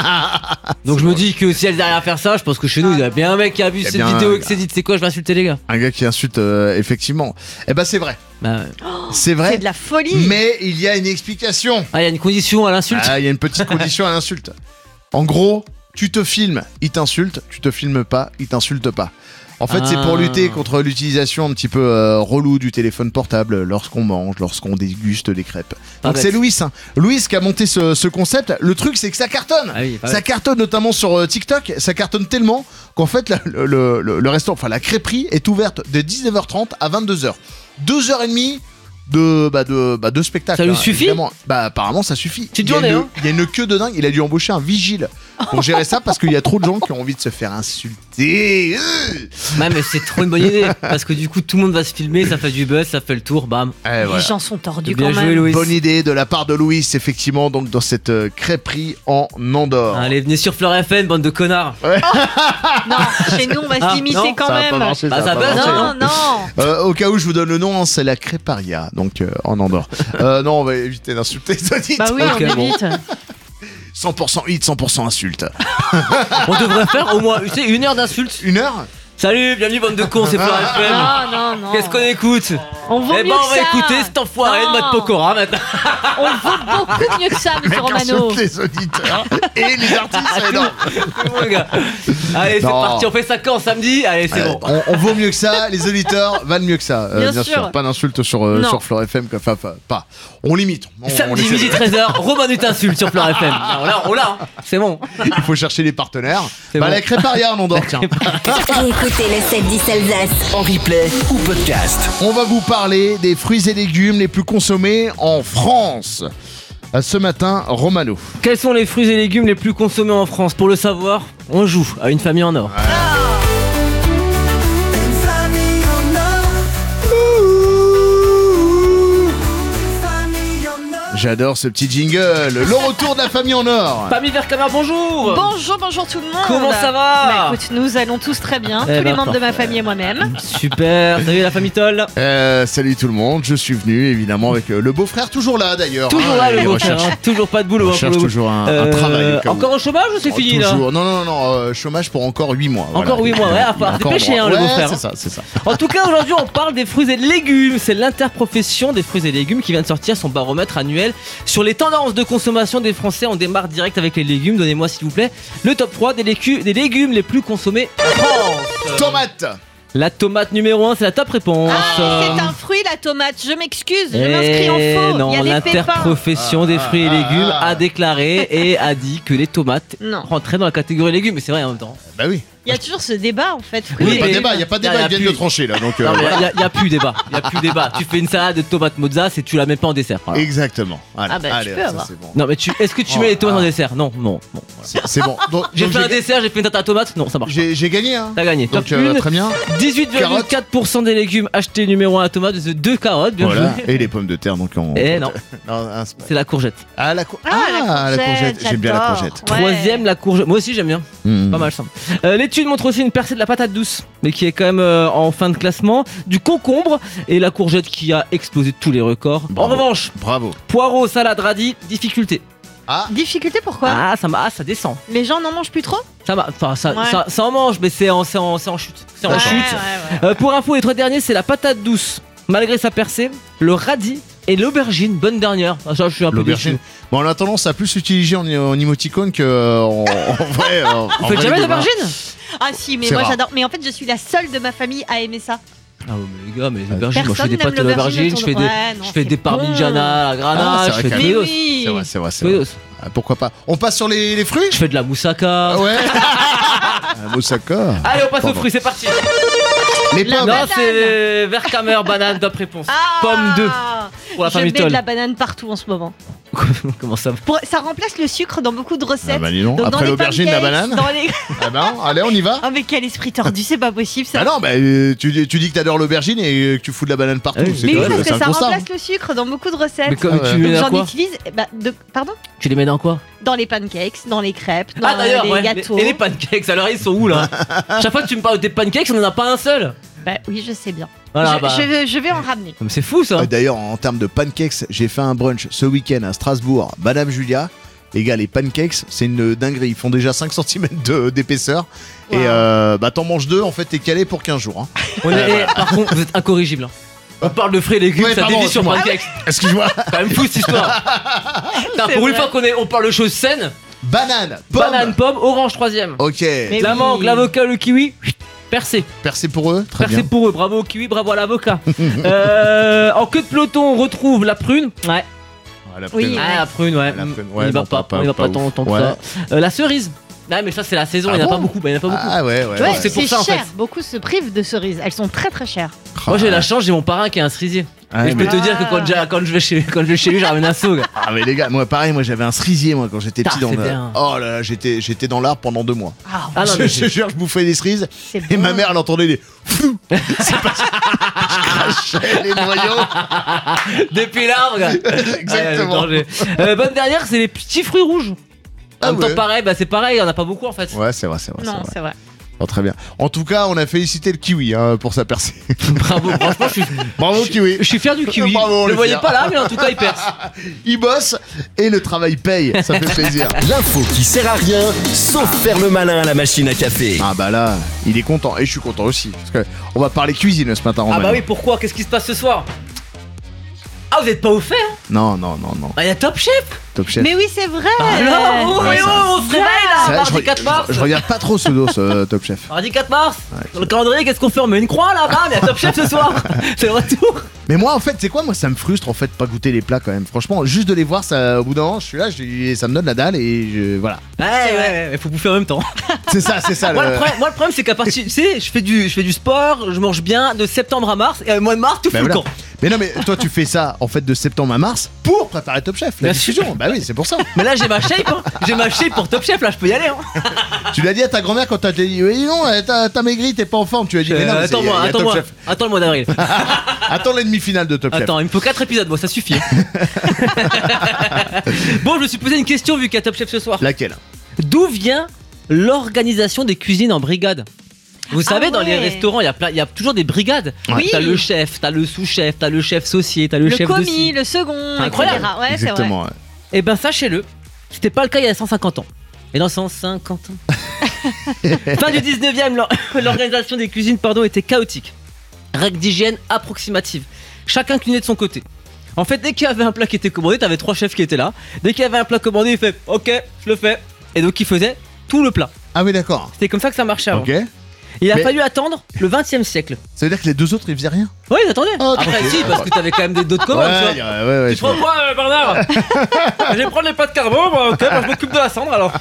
Donc je me dis que si elles arrivent à faire ça, je pense que chez nous il y a bien un mec qui a vu
Il y a
cette
bien
vidéo
un
et qui s'est dit c'est quoi, je vais insulter les gars.
Un gars qui insulte, effectivement. Eh ben, c'est vrai.
Bah,
C'est
C'est
vrai.
de la folie.
Mais il y a une explication.
ah, il y a une condition à l'insulte.
Ah, il y a une petite condition à l'insulte. En gros, tu te filmes, il t'insulte. Tu te filmes pas, il t'insulte pas. En fait, c'est pour
Ah.
lutter contre l'utilisation un petit peu relou du téléphone portable lorsqu'on mange, lorsqu'on déguste des crêpes. Donc
bête.
c'est Louis, hein. Louis qui a monté ce concept. Le truc, c'est que ça cartonne.
Ah oui, pas
Ça
bête.
cartonne notamment sur TikTok. Ça cartonne tellement qu'en fait, le restaurant, enfin la crêperie est ouverte de 19h30 à 22h. 2h30 de spectacle.
Ça lui suffit
évidemment. Bah apparemment ça suffit.
Petite journée, hein.
Il y a une queue de dingue. Il a dû embaucher un vigile pour gérer ça parce qu'il y a trop de gens qui ont envie de se faire insulter.
Ouais, mais c'est trop une bonne idée. Parce que du coup, tout le monde va se filmer, ça fait du buzz, ça fait le tour, bam.
Eh, voilà.
Les gens sont tordus
Bien
quand
joué,
même.
Louis.
Bonne idée de la part de Louis, effectivement, donc dans cette crêperie en Andorre.
Allez, venez sur Fleur FM, bande de connards.
Non, chez nous, on va
Ah,
se limiter
non,
quand
Ça va
même.
pas marcher,
Bah,
ça
ça
va pas
buzz,
marcher.
Non.
Au cas où je vous donne le nom, hein, c'est la Créparia, donc en Andorre. Non, on va éviter d'insulter les auditeurs.
Bah oui,
Ok,
on
bon.
évite.
100% hit, 100% insulte.
On devrait faire au moins, tu sais, 1 heure d'insultes.
1 heure.
Salut, bienvenue, bande de cons, c'est Fleur FM.
Non.
Qu'est-ce qu'on écoute?
On vaut
Eh
mieux
ben,
que
on va
ça.
écouter cet enfoiré de
Non.
Matt Pokora maintenant.
On vaut beaucoup mieux que ça, monsieur Romano.
Insulte les auditeurs et les artistes. c'est énorme.
C'est bon, les gars. Allez, c'est
Non.
parti, on fait ça quand? Samedi? Allez, c'est bon.
On vaut mieux que ça, les auditeurs valent mieux que ça.
Bien sûr.
Pas d'insultes sur
Non.
Fleur FM. Enfin, pas. On limite. On
Samedi,
essaie
midi
de-
13h, Romano t'insulte sur Fleur FM. On l'a, hein. C'est bon.
Il faut chercher les partenaires.
C'est
Bah,
bon.
la Créparia en Andorre, tiens.
Réécoutez le 7-10 Alsace.
En replay ou podcast.
On va vous parler des fruits et légumes les plus consommés en France. Ce matin, Romano.
Quels sont les fruits et légumes les plus consommés en France? Pour le savoir, on joue à une famille en or.
J'adore ce petit jingle. Le retour de la famille en or.
Famille Vercamer, bonjour.
Bonjour tout le monde.
Comment ça va?
Bah écoute, nous allons tous très bien,
Eh
tous les
ben,
membres de ma
parfait.
famille et moi-même.
Super, salut la famille Toll.
Salut tout le monde. Je suis venu évidemment avec le beau-frère toujours là d'ailleurs.
Toujours
hein,
là le
il
beau-frère,
recherche-
hein. Toujours pas de boulot. hein,
recherche
pour le-
toujours un travail. au cas où.
Encore au chômage ou c'est
Oh,
fini là?
toujours. Non, chômage pour encore 8 mois.
Encore 8 mois, ouais, à falloir
Encore
dépêcher,
droit.
hein, le
Ouais,
beau-frère,
c'est
hein.
ça, c'est ça.
En tout cas, aujourd'hui, on parle des fruits et légumes. C'est l'interprofession des fruits et légumes qui vient de sortir son baromètre annuel sur les tendances de consommation des Français. On démarre direct avec les légumes. Donnez-moi, s'il vous plaît, le top 3 des légumes les plus consommés en France.
Tomate.
La tomate numéro 1, c'est la top réponse.
C'est un fruit la tomate, je m'excuse, je m'inscris en
Eh
faux.
non,
Il y a des pépins.
l'interprofession des fruits et légumes a déclaré et a dit que les tomates
Non.
rentraient dans la catégorie légumes. Mais c'est vrai en même temps.
Bah oui.
Il y a toujours ce débat en fait.
Il
Oui,
n'y a pas
mais-
de débat, il n'y a pas de
y a-
débat,
y a
ils viennent
plus-
de trancher là. Donc,
Non, mais
voilà.
il n'y a plus débat. Il a plus débat. Tu fais une salade de tomates mozza et tu la mets pas en dessert. Voilà.
Exactement. Allez,
Ah bah, tu
allez,
peux
ça,
avoir.
c'est bon.
Non, mais est-ce que tu
Oh,
mets les tomates en
ah.
dessert? Non. Voilà.
C'est bon. Donc,
J'ai
donc
fait un dessert, j'ai fait une tarte à tomates. Non, ça marche pas.
j'ai gagné, hein.
T'as gagné.
Donc,
Top 1,
très bien.
18,4% des légumes achetés numéro 1 à tomates, 2 carottes, bien
Voilà.
joué.
Et les pommes de terre, donc on.
Eh non,
C'est pas-
c'est la courgette.
Ah, la courgette. J'aime bien la
j'adore.
courgette.
Ouais.
Troisième, la courgette. Moi aussi, j'aime bien.
Mmh.
Pas mal ça. L'étude montre aussi une percée de la patate douce, mais qui est quand même en fin de classement. Du concombre et la courgette qui a explosé tous les records.
Bravo.
En revanche,
Bravo.
poireaux, salade, radis, difficulté.
Difficulté pourquoi
Ah, ça descend.
Les gens n'en mangent plus trop
Enfin, ça,
Ouais.
ça en mange, mais c'est en chute. C'est en
Ouais,
chute.
ouais.
Pour info, les 3 derniers, c'est la patate douce. Malgré sa percée, le radis et l'aubergine, bonne dernière. Ah, ça, je suis un peu
L'aubergine.
déçu.
Bon, on a tendance à plus l'utiliser en emoticône que en vrai.
Vous faites jamais d'aubergine?
Ah si, mais
C'est
moi
rare.
j'adore. Mais en fait, je suis la seule de ma famille à aimer ça.
Ah ouais, mais les gars, mais les aubergines, moi je fais
Personne
des pâtes à
n'aime l'aubergine
l'aubergine, je fais
autour
des,
de- Ouais, non,
je fais
c'est
des
bon.
parmigiana à la
Ah,
granage,
c'est
je
vrai
fais
qu'à-
tous
Mais
les dos.
oui.
C'est vrai.
Tous les dos.
Ah, pourquoi pas. On passe sur les fruits.
Je fais de la moussaka.
Ouais. Un moussaka.
Allez, on passe aux
Pardon.
fruits, c'est parti.
Les
La
pommes.
Non,
banane.
c'est Vercamer, banane, top réponse.
Ah
Pomme 2 pour la
Je
famille
mets de
Toll.
la banane partout en ce moment.
Comment ça va?
Ça remplace le sucre dans beaucoup de recettes.
Ah bah dis donc.
Donc, dans
Après
les
l'aubergine, la
pancakes,
banane.
dans les-
Ah ben, allez, on y va.
Ah mais quel esprit tordu, c'est pas possible ça.
Ah non, bah tu dis que t'adores l'aubergine et que tu fous de la banane partout.
Ah oui,
c'est
mais oui,
ouais,
parce
c'est
que
un
ça
constat.
remplace le sucre dans beaucoup de recettes.
Mais comme
Ah ouais.
tu les mets
Donc
dans
j'en
quoi?
utilise. Pardon
Tu les mets dans quoi?
Dans les pancakes, dans les crêpes, dans
Ah d'ailleurs,
les
ouais.
gâteaux.
Et les pancakes, alors ils sont où là? Chaque fois que tu me parles de tes pancakes, on en a pas un seul.
Bah oui, je sais bien.
Voilà,
je,
bah.
je vais en ramener.
Mais c'est fou ça.
D'ailleurs, en termes de pancakes, j'ai fait un brunch ce week-end à Strasbourg, Madame Julia. Les gars, les pancakes, c'est une dinguerie. Ils font déjà 5 cm d'épaisseur.
Wow.
Et bah t'en manges 2, en fait, t'es calé pour 15 jours. Hein.
On est- Par contre, vous êtes incorrigible. hein. On parle de fruits et légumes,
Ouais,
ça
pardon,
dévie sur
excuse-moi.
pancakes.
Excuse-moi.
C'est quand même fou cette histoire. Putain,
C'est
pour une
vrai.
fois on parle de choses saines,
Banane, pomme.
banane, pomme, orange troisième.
Ok.
Mais
La
oui.
mangue, l'avocat, le kiwi, percé.
Percé pour eux. Très
Percé
bien.
pour eux, bravo au kiwi, bravo à l'avocat. En queue de peloton, on retrouve la prune. Ouais.
Ah, la
Oui.
prune.
Ah, la prune, ouais.
La prune,
On
ouais,
y va
non,
pas,
pas
on y va pas
ouf.
tant que
Ouais.
ça. La cerise. Non, mais ça, c'est la saison, il n'y en a
bon
pas beaucoup. Il y en a pas beaucoup.
Ah ouais.
Ouais,
c'est pour ça, en
cher.
fait.
Beaucoup se privent de cerises. Elles sont très très chères.
Moi, j'ai la chance, j'ai mon parrain qui est un cerisier.
Ah,
et je
mais-
peux te dire que quand je vais chez lui, je ramène un seau, gars.
Ah mais les gars, moi pareil, moi j'avais un cerisier moi quand j'étais petit
Putain,
dans
c'est
le...
bien.
Oh là là, j'étais dans l'arbre pendant 2 mois.
Ah,
Ah non, mais
je te jure, je bouffais des cerises
c'est
et
bon.
ma mère elle entendait des Flou. C'est parce que je crachais les noyaux.
Depuis l'arbre, gars.
Exactement.
Ouais, bonne dernière, c'est les petits fruits rouges. En
Ah
même temps,
ouais.
pareil, c'est pareil, il n'y en a pas beaucoup en fait.
Ouais, c'est vrai.
Non, c'est vrai.
Oh, très bien. En tout cas, on a félicité le kiwi pour sa percée.
Bravo, franchement,
Bravo kiwi.
je suis fier du kiwi.
Bravo, on
Je le
est
voyais
fiers.
pas là, mais en tout cas, il perce.
Il bosse et le travail paye. Ça fait plaisir.
L'info qui sert à rien, sauf faire le malin à la machine à café.
Ah bah là, il est content et je suis content aussi parce que on va parler cuisine ce matin.
Ah
Romain.
bah oui, pourquoi? Qu'est-ce qui se passe ce soir? Ah, vous êtes pas au fait, hein?
Non.
Ah, il y a Top Chef.
Top chef.
Mais oui, c'est vrai.
Alors,
ouais,
on se réveille là,
C'est vrai,
mardi 4 mars.
je regarde pas trop ce dos, Top Chef.
Mardi 4 mars. Dans le calendrier, qu'est-ce qu'on fait? On met une croix là, bam, il y a Top Chef ce soir. C'est le retour.
Mais moi, en fait, c'est quoi? Moi, ça me frustre en fait de pas goûter les plats quand même. Franchement, juste de les voir, ça, au bout d'un moment, je suis là, ça me donne la dalle et voilà.
Ouais, faut bouffer en même temps.
C'est ça.
Moi, le problème, c'est qu'à partir, tu sais, je fais du sport, je mange bien de septembre à mars, et au mois de mars, tout
Bah
fout le
voilà.
camp.
Mais non, mais toi, tu fais ça en fait de septembre à mars pour préparer Top Chef, la
Bien
diffusion. Bah oui, c'est pour ça.
Mais là, j'ai ma shape, hein. J'ai ma shape pour Top Chef, là, je peux y aller, hein.
Tu l'as dit à ta grand-mère quand t'as dit, oui, non, t'as maigri, t'es pas en forme. Tu as dit, mais non, mais il y a Top Chef.
Attends le mois d'avril.
Attends la demi-finale de Top Chef.
Attends, il me faut 4 épisodes, moi, ça suffit. Bon, je me suis posé une question vu qu'il y a Top Chef ce soir.
Laquelle?
D'où vient l'organisation des cuisines en brigade? Vous savez, dans les
ouais.
restaurants, il y a toujours des brigades.
Oui.
T'as le chef, t'as le sous-chef, t'as le chef saucier, t'as le
Le
chef de
commis,
ci.
le second,
Incroyable.
etc. Ouais, c'est vrai.
Exactement. ouais.
Eh ben, sachez-le, c'était pas le cas il y a 150 ans. Et dans 150 ans. Fin du 19e, l'organisation des cuisines était chaotique. Règles d'hygiène approximatives. Chacun clinait de son côté. En fait, dès qu'il y avait un plat qui était commandé, t'avais 3 chefs qui étaient là. Dès qu'il y avait un plat commandé, il fait OK, je le fais. Et donc il faisait tout le plat.
Ah oui, d'accord.
C'était comme ça que ça marchait avant.
Ok.
Il a
Mais-
fallu attendre le 20e siècle.
Ça veut dire que les deux autres, ils faisaient rien?
Oui, attendez.
Oh,
Après,
ok.
si, parce que t'avais quand même d'autres commandes, tu vois.
ouais.
Tu prends quoi, Bernard? Je vais prendre les pâtes carbo, bah, ok, bah, je m'occupe de la cendre alors.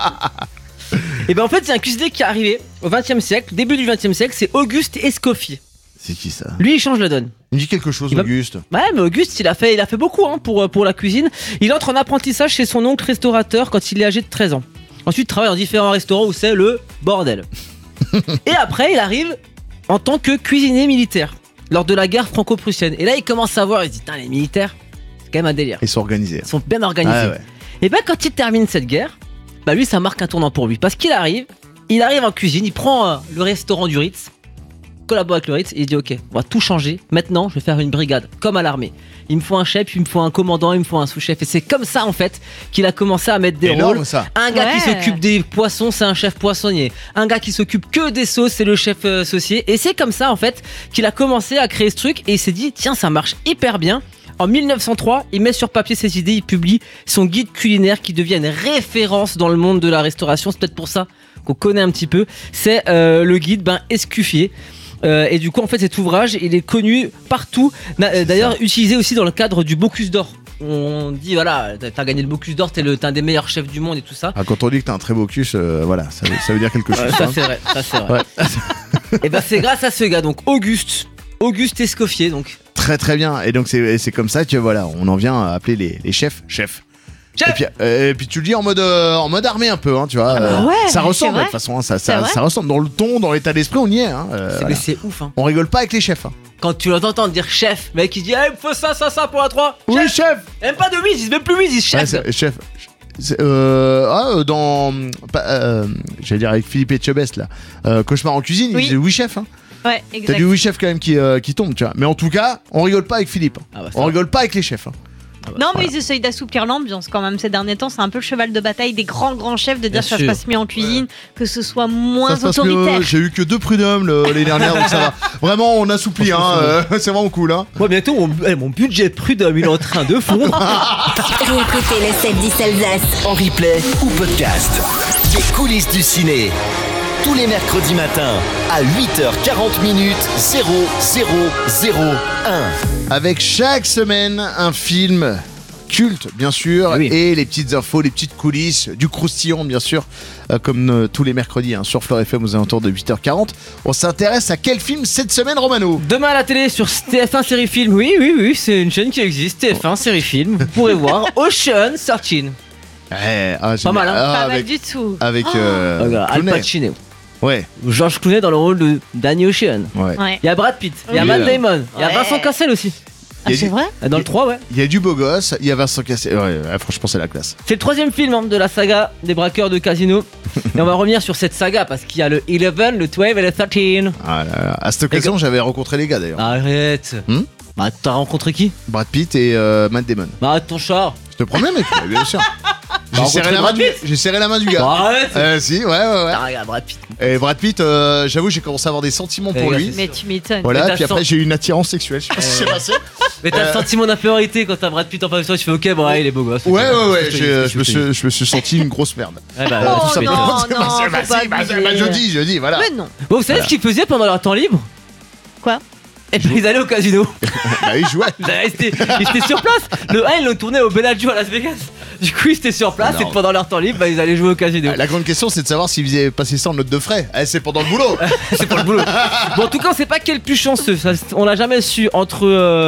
Et ben en fait, c'est un cuisinier qui est arrivé au 20e siècle, début du 20e siècle, c'est Auguste Escoffier.
C'est qui ça?
Lui, il change la donne.
Il me dit quelque chose,
Il va-
Auguste.
Ouais, mais Auguste, il a fait beaucoup hein, pour la cuisine. Il entre en apprentissage chez son oncle restaurateur quand il est âgé de 13 ans. Ensuite, il travaille dans différents restaurants où c'est le bordel. Et après, il arrive en tant que cuisinier militaire lors de la guerre franco-prussienne. Et là, il commence à voir, il se dit, les militaires, c'est quand même un délire.
Ils sont organisés.
Ils sont bien organisés.
Ah ouais.
Et ben quand il termine cette guerre, bah lui ça marque un tournant pour lui parce qu'il arrive en cuisine, il prend le restaurant du Ritz, collabore avec le Ritz et il dit ok, on va tout changer. Maintenant, je vais faire une brigade comme à l'armée. Il me faut un chef, il me faut un commandant, il me faut un sous-chef et c'est comme ça en fait qu'il a commencé à mettre des
Énorme,
rôles.
ça.
Un gars qui
Ouais.
s'occupe des poissons, c'est un chef poissonnier. Un gars qui s'occupe que des sauces, c'est le chef saucier. Et c'est comme ça en fait qu'il a commencé à créer ce truc et il s'est dit tiens, ça marche hyper bien. En 1903, il met sur papier ses idées, il publie son guide culinaire qui devient une référence dans le monde de la restauration. C'est peut-être pour ça qu'on connaît un petit peu. C'est le guide Escoffier. Et du coup, en fait, cet ouvrage, il est connu partout. D'ailleurs, utilisé aussi dans le cadre du Bocuse d'Or. On dit, voilà, t'as gagné le Bocuse d'Or, t'es un des meilleurs chefs du monde et tout ça.
Ah, quand on dit que t'as un très beau cul, voilà, ça veut dire quelque chose.
Ça,
hein.
c'est vrai. Ça, c'est vrai.
Ouais.
Et ben, c'est grâce à ce gars, donc Auguste Escoffier. Donc,
Très très bien. Et donc c'est comme ça que voilà, on en vient à appeler les chefs.
chef.
Et puis tu le dis en mode armée un peu, hein, tu vois.
bah ouais,
ça
c'est
ressemble de
vrai.
toute façon, hein, ça
C'est vrai.
ressemble dans le ton, dans l'état d'esprit, on y est. Hein,
Mais c'est ouf, hein.
On rigole pas avec les chefs. Hein.
Quand tu l'entends dire chef, le mec il dit il me faut ça pour la 3.
Oui, chef.
Même pas de oui, ils disent même plus oui, ils disent
Ouais,
chef.
c'est- chef. J'allais dire avec Philippe Etchebest là. Cauchemar en cuisine,
Oui.
il disait oui chef. Hein.
Ouais,
T'as
exact.
du oui chef quand même qui tombe, tu vois. Mais en tout cas, on rigole pas avec Philippe. Hein.
Ah bah, ça
On
va.
rigole pas avec les chefs. Hein.
Non, mais ils essayent d'assouplir l'ambiance quand même ces derniers temps. C'est un peu le cheval de bataille des grands chefs de dire
Bien
que ça se
sûr.
passe mieux en cuisine, que ce soit moins
Ça se passe mieux.
autoritaire.
J'ai eu que 2 prud'hommes l'année dernière, donc ça va. Vraiment, on assouplit, hein. C'est vraiment cool, hein.
Moi bientôt mon budget prud'homme il est en train de fondre.
Réécoutez le 7-10 Alsace.
En replay ou podcast. Les coulisses du ciné. Tous les mercredis matins à 8h40 0001.
Avec chaque semaine un film culte, bien sûr,
Oui.
et les petites infos, les petites coulisses, du croustillant, bien sûr, comme tous les mercredis sur Flore FM aux alentours de 8h40. On s'intéresse à quel film cette semaine, Romano?
Demain à la télé sur TF1 Série Film. Oui, c'est une chaîne qui existe. TF1 Série Film. Vous pourrez voir Ocean 13.
Pas
mal, hein.
Pas mal
avec
du tout.
avec
Al
Clooney.
Pacino.
Ouais,
George Clooney dans le rôle de Danny Ocean.
ouais.
Ouais.
Il y a Brad Pitt, il y a
Oui.
Matt Damon, il y a
Ouais.
Vincent Cassel aussi.
Ah, c'est vrai?
Dans le 3, ouais.
Il y a du beau gosse, il y a Vincent Cassel. Ouais, franchement, c'est la classe.
C'est le troisième film de la saga des braqueurs de casino. Et on va revenir sur cette saga parce qu'il y a le 11, le 12 et le 13.
Ah là là. À cette occasion, j'avais rencontré les gars d'ailleurs.
Arrête. Bah, t'as rencontré qui?
Brad Pitt et Matt Damon.
Bah, arrête ton char.
Je te promets, mec, bien sûr. J'ai
rencontré
serré,
Brad Pitt
j'ai serré la main du gars.
Bah, arrête.
Si, ouais.
Ah, regarde, Brad Pitt.
Et Brad Pitt, j'avoue, j'ai commencé à avoir des sentiments pour
Eh,
lui.
Mais tu m'étonnes.
Voilà,
Mais
puis
t'as
après, j'ai eu une attirance sexuelle. Je sais pas si c'est passé.
Mais t'as le sentiment d'infériorité quand t'as Brad Pitt en face de toi, tu fais ok, bon, ouais, il est beau gosse.
Ouais.
Je
Je me suis senti une grosse merde.
Ouais, bah,
Oh
tu m'étonnes.
non,
Bah,
non, faut pas abuser.
je dis, voilà.
Mais non.
Bon, vous savez ce qu'ils faisaient pendant leur temps libre?
Quoi?
Et puis ils allaient au casino.
Bah, il jouait.
Ils étaient sur place. Le 1, ils l'ont tourné au Bellagio à Las Vegas. Du coup, ils étaient sur place
Non.
et pendant leur temps libre, bah, ils allaient jouer au casino.
La grande question, c'est de savoir s'ils faisaient passer ça en note de frais. C'est pendant le boulot.
C'est pour le boulot. Bon, en tout cas, on sait pas qui est le plus chanceux. Ça, on l'a jamais su entre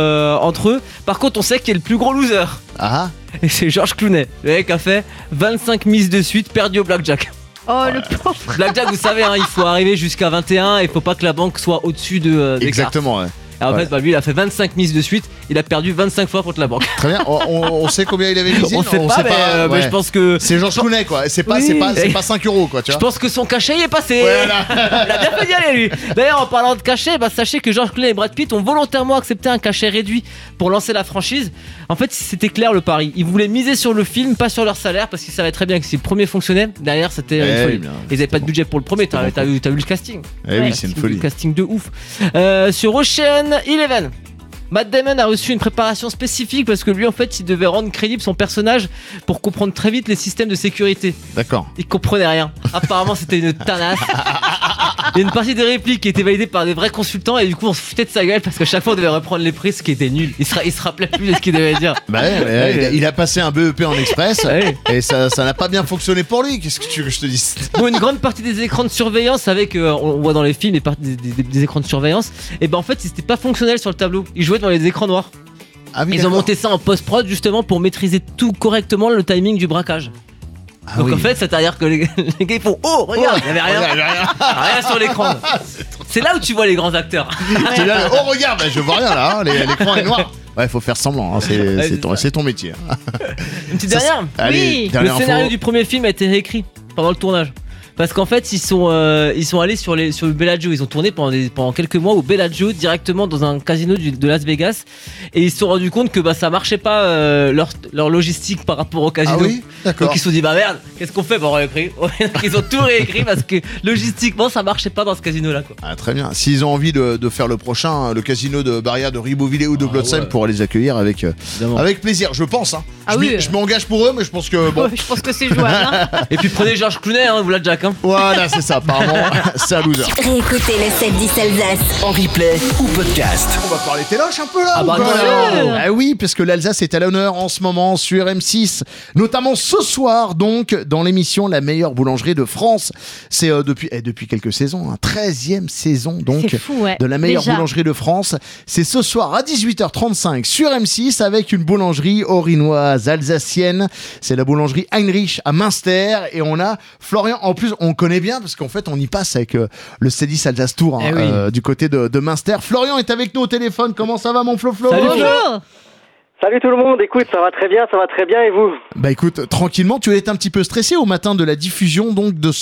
eux. Par contre, on sait qui est le plus gros loser.
Ah,
Et c'est George Clooney. Le mec a fait 25 mises de suite, perdu au blackjack.
Oh, le pauvre.
Blackjack, vous savez, il faut arriver jusqu'à 21 et il faut pas que la banque soit au-dessus des cartes.
exactement, ouais.
Et en
Ouais.
fait, bah, lui, il a fait 25 mises de suite. Il a perdu 25 fois contre la banque.
Très bien. On sait combien il avait misé?
On sait
Non,
pas, mais
ouais.
je pense que.
C'est Georges Clooney, quoi. C'est pas,
Oui.
c'est pas 5 euros, quoi, tu
Je
vois.
pense que son cachet y est passé.
Voilà.
Il a bien fait d'y aller, lui. D'ailleurs, en parlant de cachet, bah, sachez que George Clooney et Brad Pitt ont volontairement accepté un cachet réduit pour lancer la franchise. En fait, c'était clair le pari. Ils voulaient miser sur le film, pas sur leur salaire, parce qu'ils savaient très bien que si le premier fonctionnait, derrière c'était une folie.
bien.
Ils avaient pas de budget pour le premier. T'as vu le casting?
Eh oui, c'est une folie.
Le casting de ouf. Sur Ocean 11. Matt Damon a reçu une préparation spécifique parce que lui, en fait, il devait rendre crédible son personnage pour comprendre très vite les systèmes de sécurité.
D'accord.
Il comprenait rien. Apparemment, c'était une tanasse. Il y a une partie des répliques qui étaient validées par des vrais consultants et du coup, on se foutait de sa gueule parce que chaque fois, on devait reprendre les prises, ce qui était nul. Il se rappelait plus de ce qu'il devait dire.
Bah ouais, il a passé un BEP en express
Ouais.
et ça n'a pas bien fonctionné pour lui. Qu'est-ce que tu veux que je te dise?
Bon, une grande partie des écrans de surveillance, avec, on voit dans les films des écrans de surveillance, et ben en fait, ils étaient pas fonctionnels sur le tableau. Ils jouaient dans les écrans noirs.
Ah oui,
Ils ont
d'accord.
monté ça en post-prod justement pour maîtriser tout correctement le timing du braquage.
Ah
Donc
oui.
en fait, c'est-à-dire que les gars ils font oh regarde, il y avait rien, rien sur l'écran. C'est là où tu vois les grands acteurs.
C'est là, oh regarde, bah, je vois rien là, hein, l'écran est noir. Ouais, faut faire semblant, hein, c'est ton métier. hein.
Une petite
Ça,
dernière.
Allez,
Oui.
dernière
Le scénario
info.
du premier film a été réécrit pendant le tournage. Parce qu'en fait, ils sont allés sur le Bellagio. Ils ont tourné pendant quelques mois au Bellagio, directement dans un casino de Las Vegas. Et ils se sont rendus compte que bah, ça marchait pas leur logistique par rapport au casino.
Ah oui, d'accord.
Donc ils se sont dit, bah merde, qu'est-ce qu'on fait? Bah, on réécrit. Ils ont tout réécrit parce que logistiquement, ça marchait pas dans ce casino-là. Quoi.
Ah, très bien. S'ils ont envie de faire le prochain, le casino de Baria, de Ribeauvillé ou de Blotzheim,
ouais.
pour les accueillir avec plaisir, je pense. Hein.
Ah
je
oui.
je m'engage pour eux, mais je pense que bon.
Je pense que c'est jouable. Hein.
Et puis prenez George Clooney, vous la Jack. Hein.
Voilà, c'est ça. Apparemment, c'est un loser.
Réécoutez le 7-10 Alsace.
En replay ou podcast.
On va parler téloche un peu là.
Ah
ou
bah
pas
non.
Ah oui, parce que l'Alsace est à l'honneur en ce moment sur M6, notamment ce soir donc dans l'émission La meilleure boulangerie de France. C'est depuis quelques saisons, 13e saison donc
C'est fou, ouais.
de La meilleure
Déjà.
boulangerie de France. C'est ce soir à 18h35 sur M6 avec une boulangerie orinoise alsacienne. C'est la boulangerie Heinrich à Münster et on a Florian. En plus, on connaît bien parce qu'en fait, on y passe avec le C10 Alsace Tour
Eh oui.
du côté de Münster. Florian est avec nous au téléphone. Comment ça va, mon Flo?
Salut,
Bonjour.
Salut tout le monde, écoute, ça va très bien et vous?
Bah écoute, tranquillement, tu es un petit peu stressé au matin de la diffusion donc de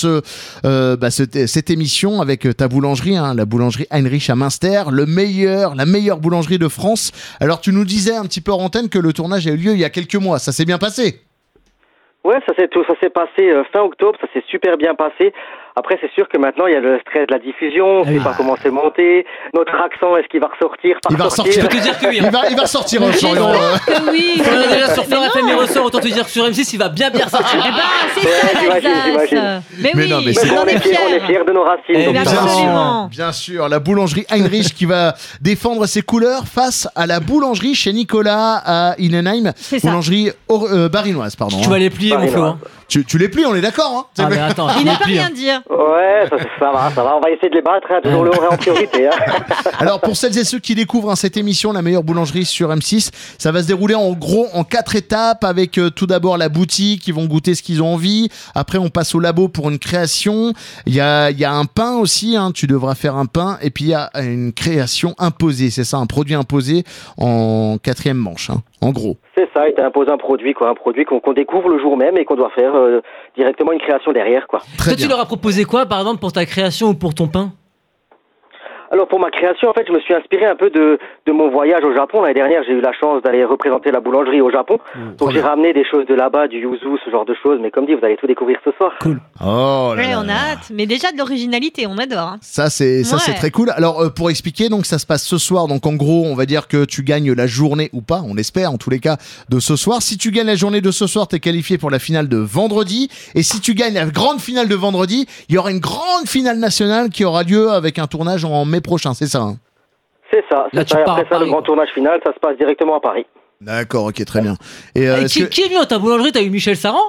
cette émission avec ta boulangerie, la boulangerie Heinrich à Münster, la meilleure boulangerie de France. Alors tu nous disais un petit peu en antenne que le tournage a eu lieu il y a quelques mois, ça s'est bien passé?
Ouais, ça s'est passé fin octobre, ça s'est super bien passé. Après, c'est sûr que maintenant, il y a le stress de la diffusion, on ne sait pas comment c'est monté. Notre accent, est-ce qu'il va ressortir?
Il va ressortir.
Je peux te dire que oui.
Il va ressortir, Florian.
Que oui.
On est déjà sur Fleur FM, il ressort. Autant te dire que sur M6, il va bien ressortir.
Eh ben, c'est ça,
j'imagine.
l'Alsace. Mais
Mais
oui,
non, mais
Mais
c'est-
bon,
on est
on est
fiers.
fiers de nos racines.
Eh
donc
bien
ça va.
Absolument.
Bien sûr, la boulangerie Heinrich qui va défendre ses couleurs face à la boulangerie chez Nicolas à Innenheim.
C'est ça.
Boulangerie barinoise, pardon.
Tu vas les plier, mon Flo. hein.
Tu les plies, on est d'accord, hein?
Ah, mais attends,
Il
tu
n'a
les
pas
plies.
rien
hein.
dire.
Ouais, ça va. On va essayer de les battre, hein, toujours le haut en priorité. Hein.
Alors pour celles et ceux qui découvrent cette émission, la meilleure boulangerie sur M6, ça va se dérouler en gros en 4 étapes avec tout d'abord la boutique, ils vont goûter ce qu'ils ont envie. Après on passe au labo pour une création. Il y a un pain aussi, hein, tu devras faire un pain. Et puis il y a une création imposée, c'est ça, un produit imposé en 4e manche, hein, en gros.
C'est ça, il t'impose un produit qu'on découvre le jour même et qu'on doit faire directement une création derrière, quoi.
Très
Toi,
bien.
tu leur as proposé quoi, par exemple, pour ta création ou pour ton pain?
Alors pour ma création, en fait, je me suis inspiré un peu de mon voyage au Japon. L'année dernière, j'ai eu la chance d'aller représenter la boulangerie au Japon. Donc j'ai ramené des choses de là-bas, du yuzu, ce genre de choses. Mais comme dit, vous allez tout découvrir ce soir.
Oh là
Ouais,
là
on a
là.
hâte. Mais déjà de l'originalité, on adore. hein.
Ça c'est
Ouais.
très cool. Alors pour expliquer, donc ça se passe ce soir. Donc en gros, on va dire que tu gagnes la journée ou pas, on espère en tous les cas de ce soir. Si tu gagnes la journée de ce soir, t'es qualifié pour la finale de vendredi. Et si tu gagnes la grande finale de vendredi, il y aura une grande finale nationale qui aura lieu avec un tournage en mai prochain. C'est ça, hein?
C'est ça.
Là,
C'est
tu
ça. Et
pars à
après ça,
Paris,
le grand
quoi.
tournage final, ça se passe directement à Paris.
D'accord, ok, très bien. Et
Et
est-ce que-
qui est venu dans ta boulangerie? T'as eu Michel Saran?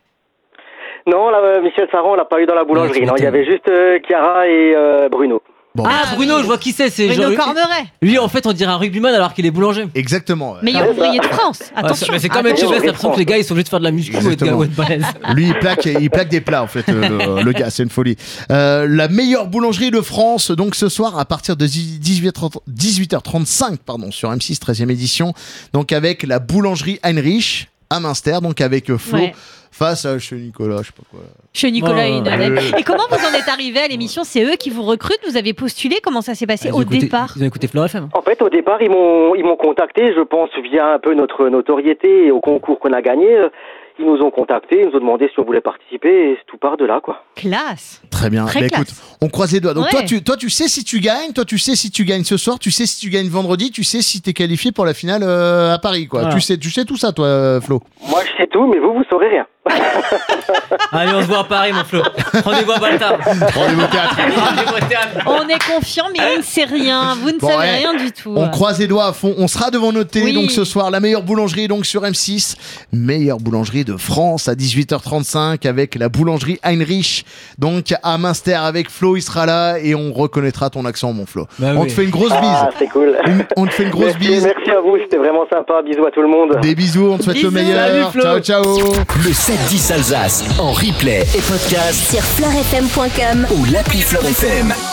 Non, là, Michel Saran, on l'a pas eu dans la boulangerie.
Ouais, tu
Non, il y
m'étonnes.
avait juste Chiara et Bruno.
Bon,
Ah,
Ah,
Bruno,
oui.
je vois qui c'est. C'est
Bruno
genre-
Cormeret,
Lui, en fait, on dirait un rugbyman alors qu'il est boulanger.
exactement. ouais.
meilleur ouvrier de France.
Ouais,
Attention.
mais c'est comme avec
Attention.
Chevez, j'ai l'impression que les gars ils sont obligés de faire de la muscu ou être
Exactement.
ou être balèze.
Lui, il plaque des plats, en fait, le gars, c'est une folie. La meilleure boulangerie de France, donc ce soir, à partir de 18h35, pardon, sur M6, 13e édition, donc avec la boulangerie Heinrich, à Münster, donc avec Flo,
Ouais.
face à chez Nicolas, je sais pas quoi.
Chez Nicolas
Oh,
Hinolet. Et comment vous en êtes arrivé à l'émission? C'est eux qui vous recrutent? Vous avez postulé? Comment ça s'est passé au départ?
Ils ont écouté Fleur FM.
En fait, au départ, ils m'ont contacté, je pense, via un peu notre notoriété et au concours qu'on a gagné. Ils nous ont contacté, ils nous ont demandé si on voulait participer et tout part de là, quoi.
Classe.
Très bien.
Très
Bah,
classe.
écoute, on croise les doigts. Donc
Ouais.
toi, tu sais si tu gagnes, tu sais si tu gagnes ce soir, tu sais si tu gagnes vendredi, tu sais si t'es qualifié pour la finale à Paris, quoi.
Voilà.
Tu sais tout ça, toi, Flo.
Moi, je sais tout, mais vous saurez rien.
Allez, on se voit à Paris, mon Flo. Rendez-vous à Baltar.
Rendez-vous au théâtre.
Rendez-vous au théâtre.
On est confiant, mais on ne sait rien. Vous ne
Bon,
savez
ouais.
rien du tout.
On croise les doigts à fond. On sera devant notre télé
Oui.
donc ce soir. La meilleure boulangerie donc sur M6. Meilleure boulangerie de France à 18h35 avec la boulangerie Heinrich. Donc à Münster avec Flo, il sera là et on reconnaîtra ton accent, mon Flo.
Bah
On
oui.
te fait une grosse
Ah,
bise.
c'est cool.
On te fait une grosse bise.
Merci à vous, c'était vraiment sympa. Bisous à tout le monde.
Des bisous, on te souhaite le
Bisous.
meilleur.
Salut, Flo.
Ciao, ciao.
Le 7-10 Alsace en replay et podcast
Sur fleurfm.com.
ou l'appli Fleur FM.